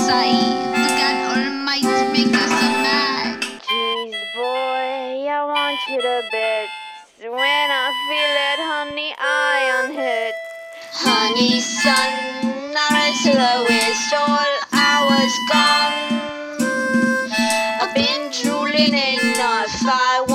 sight. To God Almighty make us so mad. Jeez, boy, I want you to bet. When I feel it, honey, I unhit. Honey, son, I wrestle with all hours gone. I've been drooling enough. I